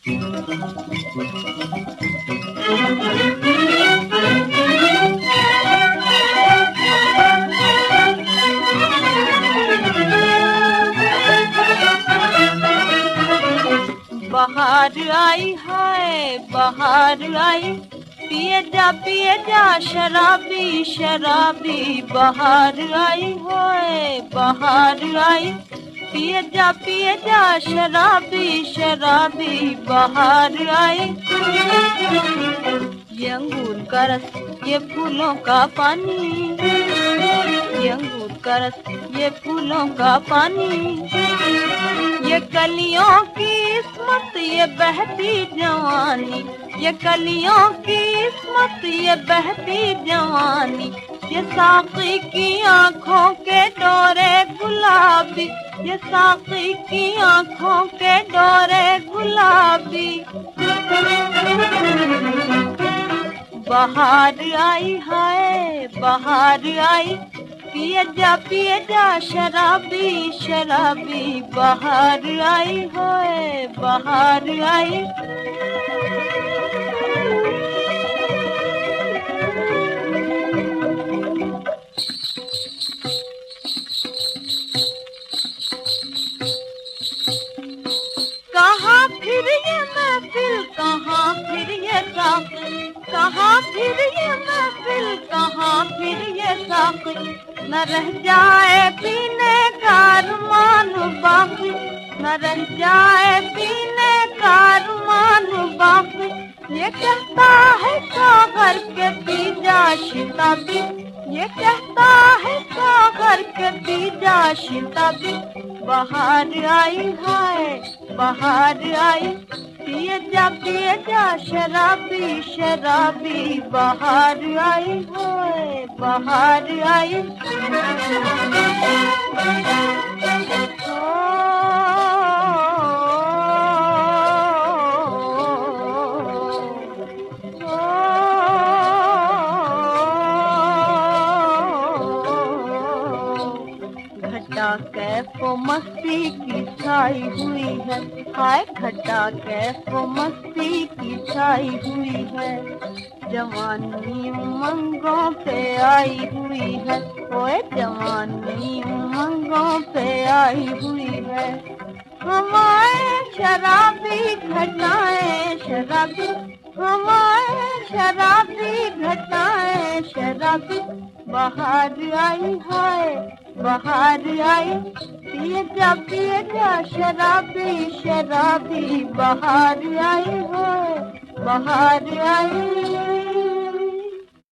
बहार आई हाय बहार आई, पिए जा शराबी शराबी। बहार आई हाय बहार आई, पिए जा शराबी शराबी। बहार आई ये अंगूर का रस ये फूलों का पानी, ये अंगूर का रस ये फूलों का पानी। ये कलियों की इस्मत ये बहती जवानी, ये कलियों की इस्मत ये बहती जवानी। ये साक़ी की आँखों के डोरे गुलाबी, ये साक़ी की आँखों के डोरे गुलाबी। बहार आई हाय बहार आई, पिए जा शराबी शराबी। बहार आई हाय बहार आई। कहाँ फिर ये महफिल कहाँ फिर ये साक़ी, कहाँ फिर ये महफिल कहाँ फिर ये साक़ी। न रह जाए पीने का अरमान बाकी, न रह जाए पीने का अरमान बाकी। ये कहता है सागर के पी जा शिताबी, ये कहता है सागर के पी जा शिताबी। बहार आई हाय बहार आई, पिए जा शराबी शराबी। बहार आई हाय बहार आई। घटा कैफो मस्ती की छाई हुई है, हाय घटा कैफो मस्ती की छाई हुई है। जवानी उमंगों पे आई हुई है, ओए जवानी उमंगों पे आई हुई है। हमारे शराबी घटाएं शराबी, हमारे शराबी घटाएं शराबी। बहार आई हाय बहार आई, पिए जा शराबी शराबी। बहार आई हाय बहार आई।